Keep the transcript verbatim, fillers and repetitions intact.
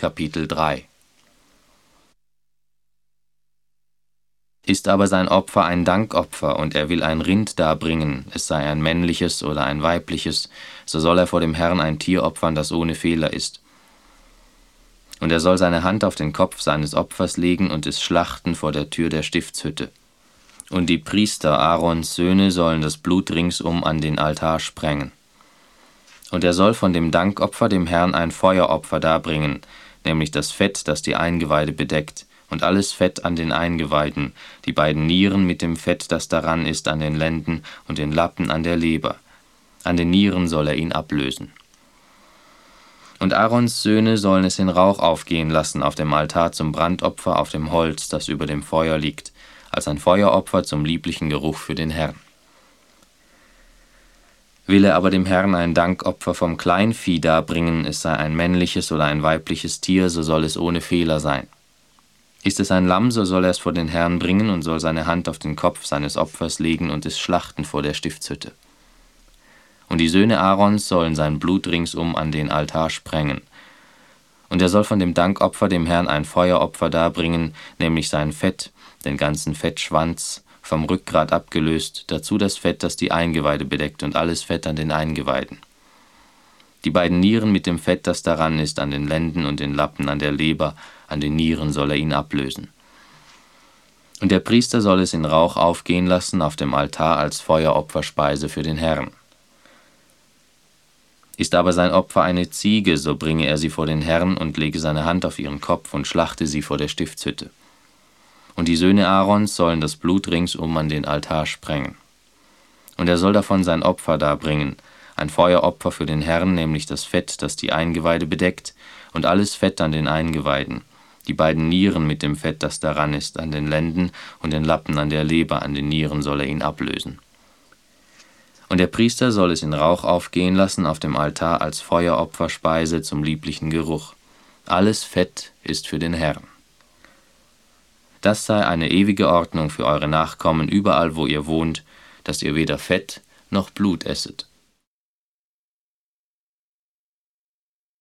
Kapitel drei. Ist aber sein Opfer ein Dankopfer, und er will ein Rind darbringen, es sei ein männliches oder ein weibliches, so soll er vor dem Herrn ein Tier opfern, das ohne Fehler ist. Und er soll seine Hand auf den Kopf seines Opfers legen und es schlachten vor der Tür der Stiftshütte. Und die Priester, Aarons Söhne, sollen das Blut ringsum an den Altar sprengen. Und er soll von dem Dankopfer dem Herrn ein Feueropfer darbringen, nämlich das Fett, das die Eingeweide bedeckt, und alles Fett an den Eingeweiden, die beiden Nieren mit dem Fett, das daran ist, an den Lenden und den Lappen an der Leber. An den Nieren soll er ihn ablösen. Und Aarons Söhne sollen es in Rauch aufgehen lassen auf dem Altar zum Brandopfer auf dem Holz, das über dem Feuer liegt, als ein Feueropfer zum lieblichen Geruch für den Herrn. Will er aber dem Herrn ein Dankopfer vom Kleinvieh darbringen, es sei ein männliches oder ein weibliches Tier, so soll es ohne Fehler sein. Ist es ein Lamm, so soll er es vor den Herrn bringen und soll seine Hand auf den Kopf seines Opfers legen und es schlachten vor der Stiftshütte. Und die Söhne Aarons sollen sein Blut ringsum an den Altar sprengen. Und er soll von dem Dankopfer dem Herrn ein Feueropfer darbringen, nämlich sein Fett, den ganzen Fettschwanz, vom Rückgrat abgelöst, dazu das Fett, das die Eingeweide bedeckt, und alles Fett an den Eingeweiden. Die beiden Nieren mit dem Fett, das daran ist, an den Lenden und den Lappen an der Leber, an den Nieren soll er ihn ablösen. Und der Priester soll es in Rauch aufgehen lassen auf dem Altar als Feueropferspeise für den Herrn. Ist aber sein Opfer eine Ziege, so bringe er sie vor den Herrn und lege seine Hand auf ihren Kopf und schlachte sie vor der Stiftshütte. Und die Söhne Aarons sollen das Blut ringsum an den Altar sprengen. Und er soll davon sein Opfer darbringen, ein Feueropfer für den Herrn, nämlich das Fett, das die Eingeweide bedeckt, und alles Fett an den Eingeweiden, die beiden Nieren mit dem Fett, das daran ist, an den Lenden und den Lappen an der Leber, an den Nieren soll er ihn ablösen. Und der Priester soll es in Rauch aufgehen lassen auf dem Altar als Feueropferspeise zum lieblichen Geruch. Alles Fett ist für den Herrn. Das sei eine ewige Ordnung für eure Nachkommen überall, wo ihr wohnt, dass ihr weder Fett noch Blut esset.